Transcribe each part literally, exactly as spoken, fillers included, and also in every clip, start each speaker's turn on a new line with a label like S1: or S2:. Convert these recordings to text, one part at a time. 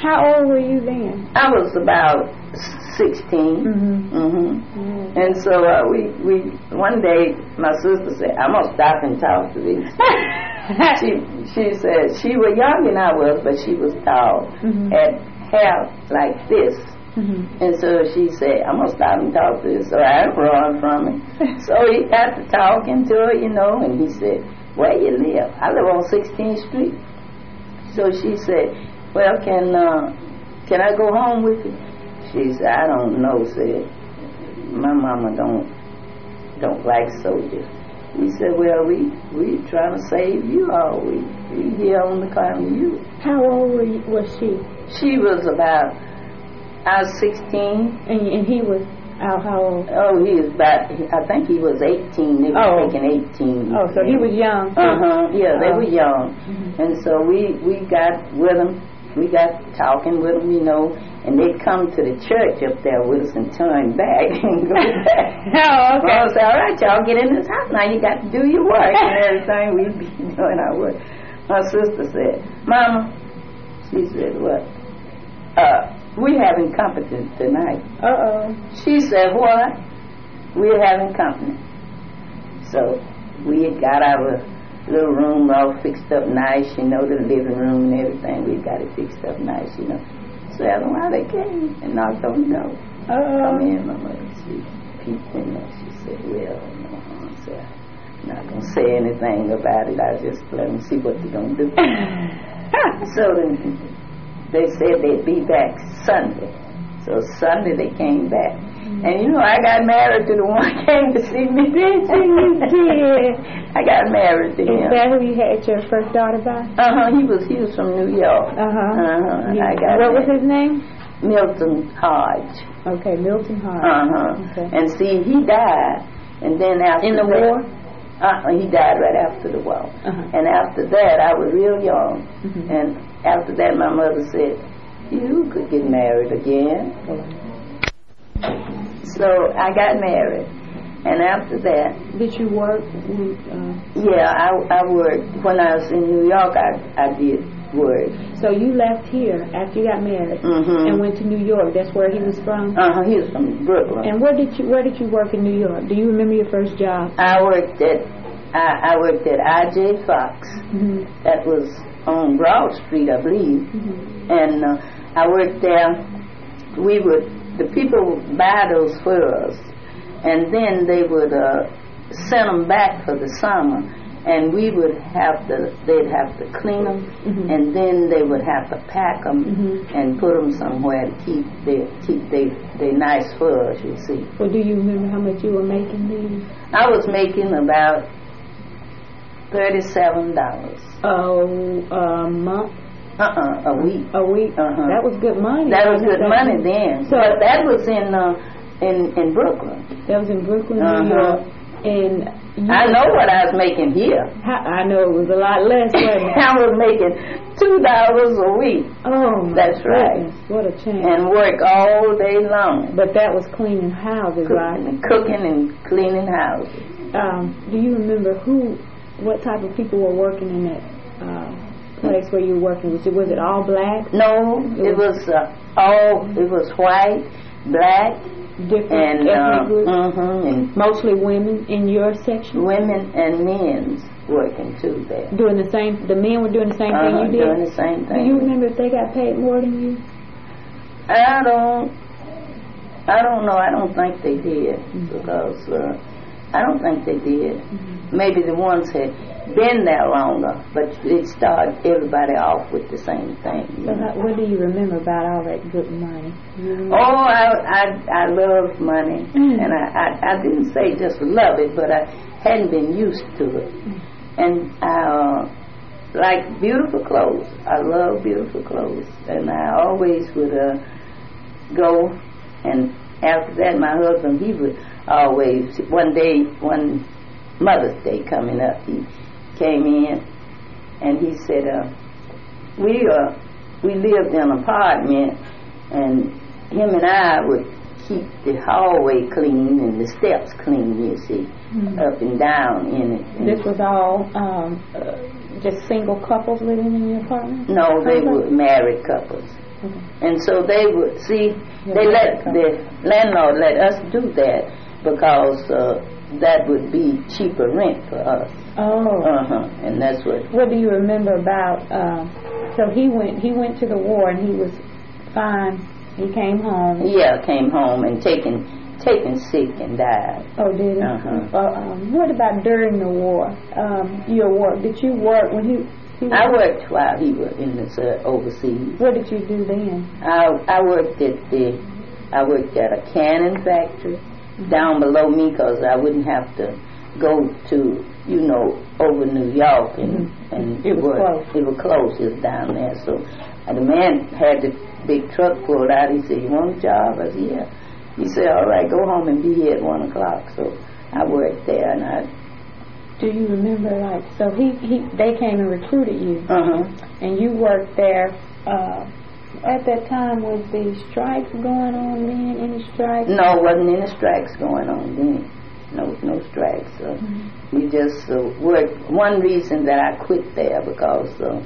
S1: How old were you then?
S2: I was about sixteen. Mm-hmm. Mm-hmm. Mm-hmm. And so uh, we, we, one day, my sister said, I'm going to stop and talk to these. she, she said, she was younger than I was, but she was tall, mm-hmm. had hair like this. Mm-hmm. And so she said, I'm going to stop and talk to her. So I run from him. So he got to talking to her, you know, and he said, where you live? I live on sixteenth street. So she said, well, can uh, can I go home with you? She said, I don't know, said, my mama don't don't like soldiers. We said, well, we we trying to save you all. We, we here on the climb with you.
S1: How old were you, was she?
S2: She was about, I was sixteen.
S1: And, and he was how, how old?
S2: Oh, he was about, I think he was eighteen. They were oh. making eighteen.
S1: Oh, so he was young.
S2: Uh-huh, yeah, they
S1: oh.
S2: were young. Mm-hmm. And so we, we got with them. We got talking with them, you know, and they'd come to the church up there with us and turn back and go back.
S1: Oh, okay.
S2: Well, I said, all right, y'all, get in this house now. You got to do your work and everything. We'd be doing our work. My sister said, Mama, she said, what? Uh, we're having company tonight.
S1: Uh-oh.
S2: She said, what? We're having company. So we had got our little room all fixed up nice, you know, the living room and everything. We got it fixed up nice, you know. So I don't know how they came and knocked on the door.
S1: Uh-oh.
S2: Come in, my mother, she peeped in there. She said, well, no, I said, I'm not going to say anything about it. I just let them see what they're going to do. So then they said they'd be back Sunday. So Sunday they came back. Mm-hmm. And you know, I got married to the one who came to see me.
S1: Did you? did.
S2: I got married to
S1: Is
S2: him.
S1: Is that who you had your first daughter by?
S2: Uh-huh. He was he was from New York.
S1: Uh-huh.
S2: Uh-huh.
S1: You,
S2: I got
S1: what
S2: married.
S1: was his name?
S2: Milton Hodge.
S1: Okay, Milton Hodge.
S2: Uh-huh.
S1: Okay.
S2: And see, he died. And then after
S1: In the
S2: that,
S1: war?
S2: Uh-uh, he died right after the war. Uh-huh. And after that, I was real young. Mm-hmm. And after that, my mother said, you could get married again. Mm-hmm. So I got married. And after that...
S1: Did you work? With, uh,
S2: yeah, I, I worked. When I was in New York, I, I did work.
S1: So you left here after you got married mm-hmm. and went to New York. That's where he was from?
S2: Uh-huh, he was from Brooklyn.
S1: And where did you where did you work in New York? Do you remember your first job?
S2: I worked at I, I worked at I J Fox. Mm-hmm. That was on Broad Street, I believe. Mm-hmm. And uh, I worked there. We would, the people would buy those furs, and then they would uh, send them back for the summer, and we would have to, they'd have to clean them, mm-hmm. and then they would have to pack them mm-hmm. and put them somewhere to keep their, keep their, their nice furs, you see.
S1: Well, do you remember how much you were making these?
S2: I was making about thirty-seven dollars.
S1: Oh, a month?
S2: Uh-uh, a week.
S1: A week?
S2: Uh-huh.
S1: That was good money.
S2: That was good money then. So but that was in uh, in in Brooklyn.
S1: That was in Brooklyn,
S2: uh-huh.
S1: New York. And you
S2: I know what I was making here.
S1: I know it was a lot less, wasn't it?
S2: I was making two dollars a week.
S1: Oh,
S2: that's right.
S1: Goodness. What a change!
S2: And work all day long.
S1: But that was cleaning houses,
S2: cooking
S1: right?
S2: And cooking and cleaning houses.
S1: Um, do you remember who, what type of people were working in that uh, place where you were working? Was it was it all black?
S2: No, it was uh, all. It was white, black.
S1: Different
S2: and,
S1: ethnic
S2: uh,
S1: groups?
S2: Mm-hmm, and
S1: mostly women in your section?
S2: Women and men's working too there.
S1: Doing the same, the men were doing the same
S2: uh-huh,
S1: thing you did?
S2: Doing the same thing.
S1: Do you remember if they got paid more than you?
S2: I don't, I don't know. I don't think they did mm-hmm. because uh, I don't think they did. Mm-hmm. Maybe the ones had been there longer, but it started everybody off with the same thing.
S1: So how, what do you remember about all that good money?
S2: Oh, I I, I love money, mm. and I, I, I didn't say just love it, but I hadn't been used to it. Mm. And I uh, like beautiful clothes. I love beautiful clothes, and I always would uh, go. And after that, my husband, he would always, one day, one Mother's Day coming up, he came in and he said, uh, we uh, we lived in an apartment, and him and I would keep the hallway clean and the steps clean, you see, mm-hmm. up and down in it. And
S1: this was all um, uh, just single couples living in the apartment?
S2: No, they were married couples.
S1: Okay.
S2: And so they would, see, yeah, they let, the landlord let us do that because uh, that would be cheaper rent for us.
S1: Oh.
S2: Uh-huh, and that's what...
S1: What do you remember about, uh, so he went, he went to the war and he was fine, he came home.
S2: Yeah, came home and taken, taken sick and died.
S1: Oh, did he?
S2: Uh-huh.
S1: Uh, um, what about during the war? Um, your work, did you work when he...
S2: I worked while he was in the uh, overseas.
S1: What did you do then?
S2: I I worked at the I worked at a canning factory mm-hmm. down below me because I wouldn't have to go to you know over New York and mm-hmm. and
S1: it was
S2: work.
S1: close.
S2: It was close. It was down there. So and the man had the big truck pulled out. He said, "You want a job?" I said, "Yeah." He said, "All right, go home and be here at one o'clock." So I worked there and I.
S1: Do you remember, like, so he, he they came and recruited you,
S2: uh-huh.
S1: and you worked there. Uh, at that time, was the strikes going on then? Any strikes?
S2: No, wasn't any strikes going on then. No, no strikes. Uh, mm-hmm. We just uh, worked. One reason that I quit there because uh,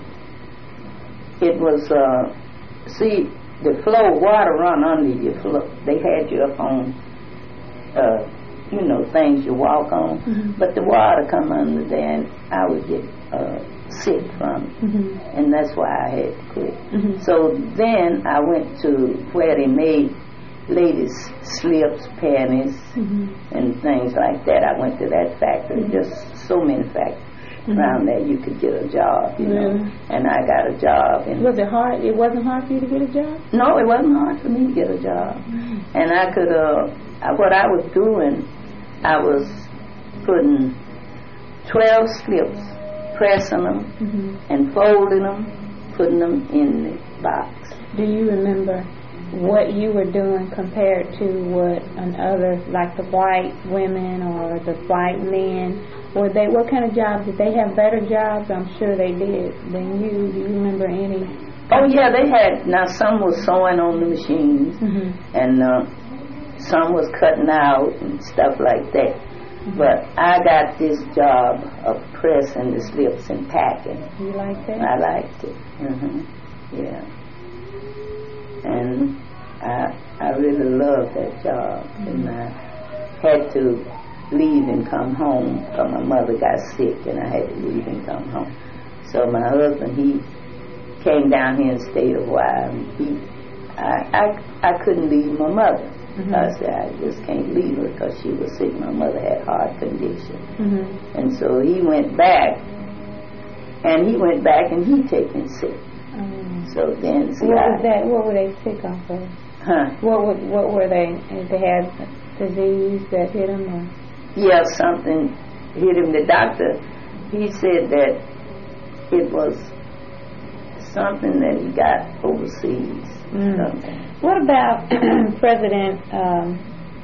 S2: it was, uh, see, the flow of water run under you. They had you up on. Uh, you know, things you walk on, mm-hmm. but the water come under there and I would get uh, sick from it, mm-hmm. and that's why I had to quit. Mm-hmm. So then I went to where they made ladies' slips, panties, mm-hmm. and things like that. I went to that factory, mm-hmm. just so many factories mm-hmm. around there you could get a job, you know, mm-hmm. and I got a job. And
S1: was it hard? It wasn't hard for you to get a job?
S2: No, it wasn't hard for me to get a job, mm-hmm. and I could, uh, what I was doing, I was putting twelve slips, pressing them, mm-hmm. and folding them, putting them in the box.
S1: Do you remember what you were doing compared to what another, like the white women or the white men, were they, what kind of jobs, did they have better jobs? I'm sure they did than you. Do you remember any?
S2: Oh, yeah, they had. Now, some was sewing on the machines, mm-hmm. and uh, some was cutting out and stuff like that. Mm-hmm. But I got this job of pressing the slips and packing.
S1: You liked it?
S2: I liked it. Mm-hmm. Yeah. And I I really loved that job. Mm-hmm. And I had to leave and come home because my mother got sick and I had to leave and come home. So my husband, he came down here and stayed a while. He, I, I, I couldn't leave my mother. Mm-hmm. I said, I just can't leave her because she was sick. My mother had heart condition. Mm-hmm. And so he went back, and he went back and he taken sick. Mm-hmm. So then, see,
S1: what
S2: I,
S1: was that? What were they sick off of?
S2: Huh?
S1: What would, what were they? They had disease that hit them, or?
S2: Yeah, something hit him. The doctor, he said that it was something that he got overseas. Mm.
S1: What about President um,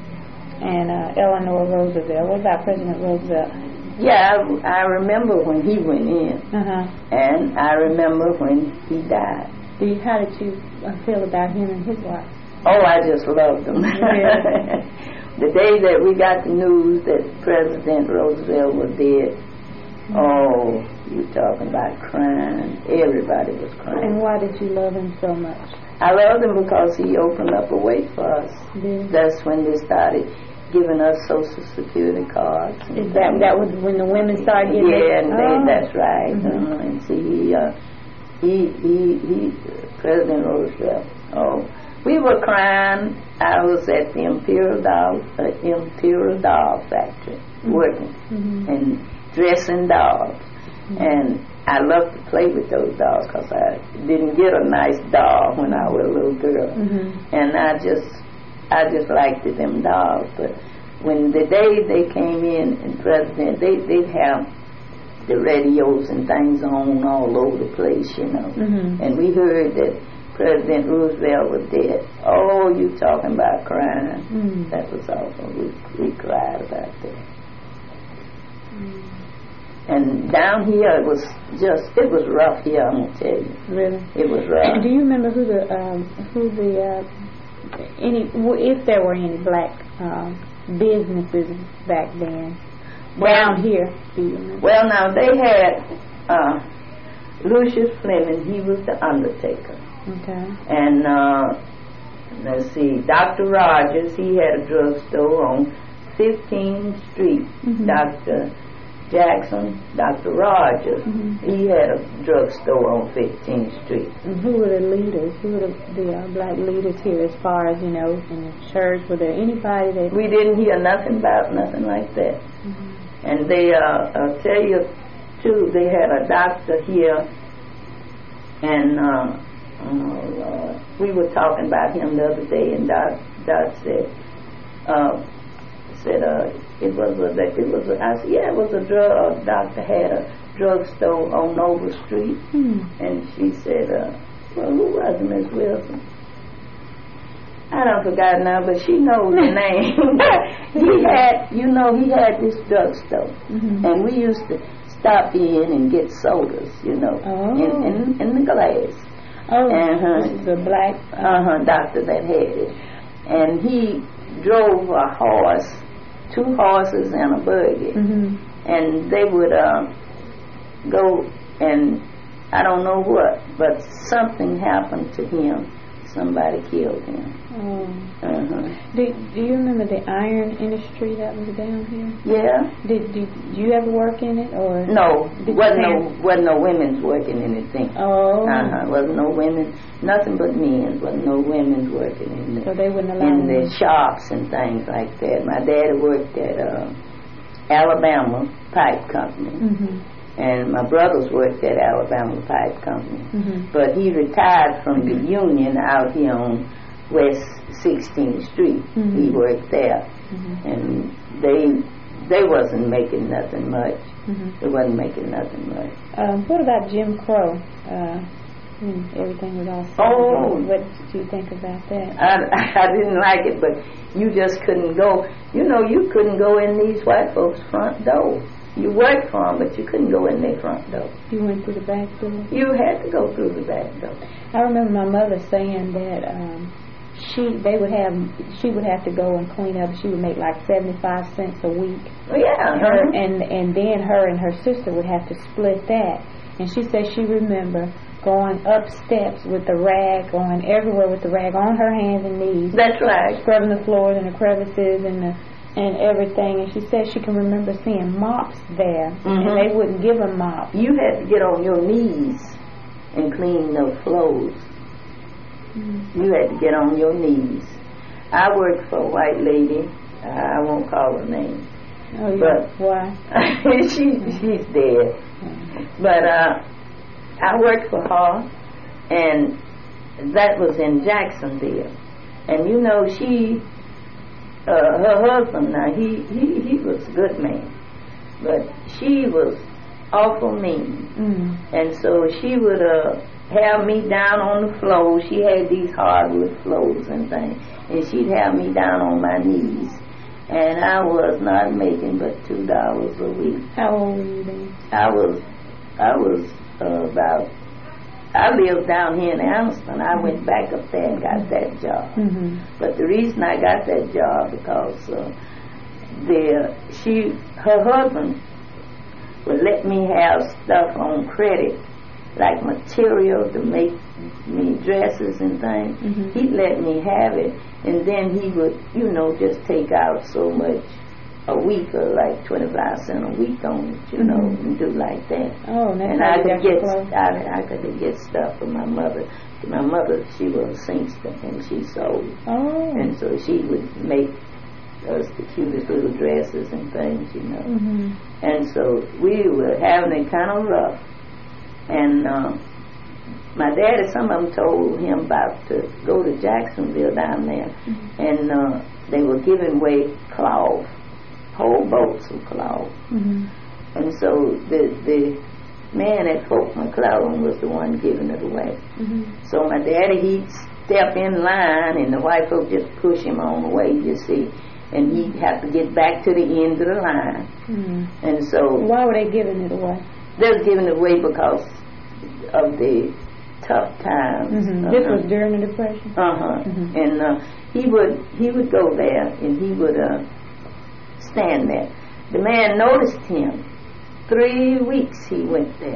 S1: and uh, Eleanor Roosevelt? What about President Roosevelt?
S2: Yeah, I, I remember when he went in, uh-huh. and I remember when he died.
S1: Do you, how did you feel about him and his wife?
S2: Oh, I just loved them. Yeah. The day that we got the news that President Roosevelt was dead, mm-hmm. oh, you talking about crying. Everybody was crying.
S1: And why did you love him so much?
S2: I loved him because he opened up a way for us. Yeah. That's when they started giving us Social Security cards.
S1: Is that that was when the women started getting
S2: yeah,
S1: it?
S2: and
S1: oh.
S2: they, that's right.
S1: Mm-hmm.
S2: Uh, and see, he, uh, he, he, he, President Roosevelt. Oh, we were crying. I was at the Imperial Doll, uh, Imperial Doll Factory mm-hmm. working mm-hmm. and dressing dolls, mm-hmm. and I loved to play with those dolls because I didn't get a nice doll when I was a little girl, mm-hmm. and I just, I just liked them dolls. But when the day they came in and President, they they'd have the radios and things on all over the place, you know, mm-hmm. and we heard that President Roosevelt was dead. Oh, you talking about crying? Mm-hmm. That was awful. We we cried about that. Mm-hmm. And down here, it was just, it was rough here, I'm going to tell you.
S1: Really?
S2: It was rough.
S1: Do you remember who the, um, who the, uh, any, if there were any black um, businesses back then,
S2: well,
S1: down here, do you remember?
S2: Well, now, they had uh, Lucius Fleming, he was the undertaker. Okay. And uh, let's see, Doctor Rogers, he had a drugstore on fifteenth Street. Mm-hmm. Doctor Jackson, Doctor Rogers, mm-hmm. he had a drugstore on fifteenth Street.
S1: And who were the leaders? Who were the, the uh, black leaders here as far as, you know, in the church? Were there anybody that...
S2: We didn't hear nothing about nothing like that. Mm-hmm. And they, uh, I'll tell you, too, they had a doctor here, and uh, oh Lord, we were talking about him the other day, and Doc, Doc said, uh, said, uh, it was a, it was a, I said, yeah, it was a drug, a doctor had a drugstore on Nova Street. Hmm. And she said, uh, well, who was it, Miss Wilson? I don't forgot now, but she knows the name. He had, you know, he had this drugstore. Mm-hmm. And we used to stop in and get sodas, you know, oh. in, in, in the glass.
S1: Oh, uh-huh. This is a black...
S2: Uh-huh, doctor that had it. And he drove a horse, two horses and a buggy, mm-hmm. and they would uh, go, and I don't know what, but something happened to him. Somebody killed him.
S1: Oh. Uh-huh. Do, do you remember the iron industry that was down here?
S2: Yeah.
S1: Did, did you ever work in it, or?
S2: No, wasn't no wasn't no women's working in anything.
S1: Oh.
S2: Uh-huh. Wasn't no women, nothing but men. Wasn't no women's working in the,
S1: so they wouldn't allow
S2: in the shops and things like that. My daddy worked at uh, Alabama Pipe Company. Mm-hmm. And my brothers worked at Alabama Pipe Company. Mm-hmm. But he retired from the union out here on West sixteenth Street. Mm-hmm. He worked there. Mm-hmm. And they they wasn't making nothing much. Mm-hmm. They wasn't making nothing much.
S1: Um, what about Jim Crow? Uh, everything was all
S2: oh.
S1: What did you think about that?
S2: I, I didn't like it, but you just couldn't go. You know, you couldn't go in these white folks' front door. You worked for them, but you couldn't go in their front door.
S1: You went through the back door?
S2: You had to go through the back door.
S1: I remember my mother saying that um, she they would have she would have to go and clean up. She would make like seventy-five cents a week.
S2: Oh, yeah.
S1: Her, and, and then her and her sister would have to split that. And she said she remember going up steps with the rag, going everywhere with the rag on her hands and knees.
S2: That's right.
S1: Scrubbing the floors and the crevices and the and everything, and she said she can remember seeing mops there, mm-hmm. and they wouldn't give them mops.
S2: You had to get on your knees and clean those floors. Mm-hmm. You had to get on your knees. I worked for a white lady. I won't call her name.
S1: Oh, yeah. But why?
S2: she she's dead. Mm-hmm. But uh, I worked for her, and that was in Jacksonville. And you know, she. Uh, her husband now, he, he, he was a good man, but she was awful mean. Mm. And so she would uh, have me down on the floor. She had these hardwood floors and things, and she'd have me down on my knees. And I was not making but two dollars a week.
S1: How old were you then?
S2: I was, I was uh, about, I lived down here in Anniston. I mm-hmm. went back up there and got that job. Mm-hmm. But the reason I got that job because uh, the she her husband would let me have stuff on credit, like material to make me dresses and things. Mm-hmm. He'd let me have it, and then he would, you know, just take out so much a week, or like twenty-five cents a week on it, you know, mm-hmm. and do like that.
S1: Oh, and,
S2: and I could get I, I could get stuff for my mother. My mother, she was a seamstress, and she sewed.
S1: Oh.
S2: And so she would make us the cutest little dresses and things, you know. Mm-hmm. And so we were having it kind of rough. And uh, my daddy, some of them told him about to go to Jacksonville down there, mm-hmm. and uh, they were giving away cloth. Whole boats of cloth. Mm-hmm. And so the the man at Fort McClellan was the one giving it away. Mm-hmm. So my daddy, he'd step in line, and the white folk just push him on the way, you see, and he'd have to get back to the end of the line. Mm-hmm. And so...
S1: Why were they giving it away?
S2: They were giving it away because of the tough times.
S1: Mm-hmm. Uh-huh. This was during the Depression?
S2: Uh-huh. Mm-hmm. And uh, he would he would go there, and he would... Uh, stand there. The man noticed him. Three weeks he went there.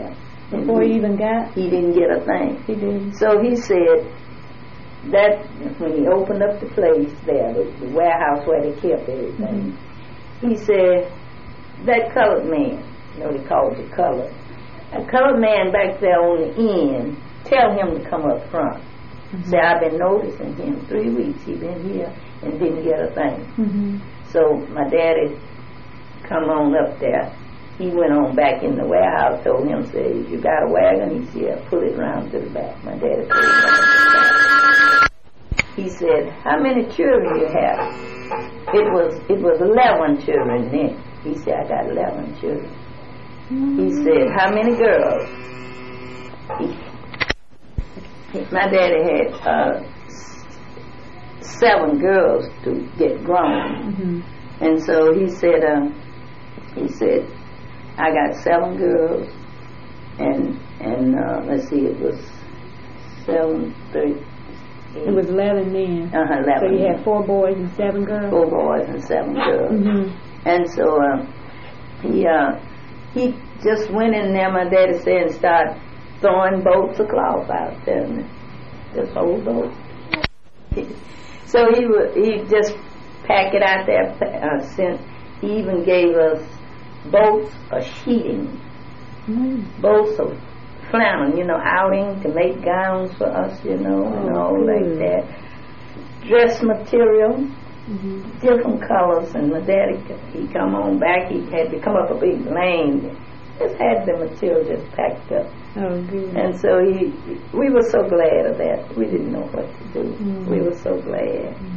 S1: Before he even got?
S2: He didn't get a thing.
S1: He didn't.
S2: So he said that when he opened up the place there, the, the warehouse where they kept everything, mm-hmm. he said, that colored man, you know, they called it colored, a colored man back there on the end, tell him to come up front. Mm-hmm. Say, I've been noticing him three weeks. He been here and didn't get a thing. Mm-hmm. So my daddy come on up there. He went on back in the warehouse, told him, say, you got a wagon? He said, pull it around to the back. My daddy pulled it around to the back. He said, how many children you have? It was it was eleven children then. He said, I got eleven children. Mm-hmm. He said, how many girls? He, he, my daddy had uh, seven girls to get grown. Mm-hmm. And so he said, uh, he said, I got seven girls, and and uh, let's see, it was seven, thirty.
S1: It was eleven men.
S2: Uh huh, eleven.
S1: So you
S2: men.
S1: had four boys and seven girls.
S2: Four boys and seven girls. Mm-hmm. And so uh, he uh, he just went in there. My daddy said, and started throwing bolts of cloth out there, and just whole boat. So he would he just pack it out there. Uh, sent, he even gave us bolts of sheeting, mm. bolts of flannel, you know, outing to make gowns for us, you know, oh, and all cool. like that. Dress material, mm-hmm. different colors, and my daddy, he come on back, he had to come up a big lane, just had the material just packed up.
S1: Oh, good.
S2: And so he, we were so glad of that. We didn't know what to do. Mm. We were so glad.
S1: Mm.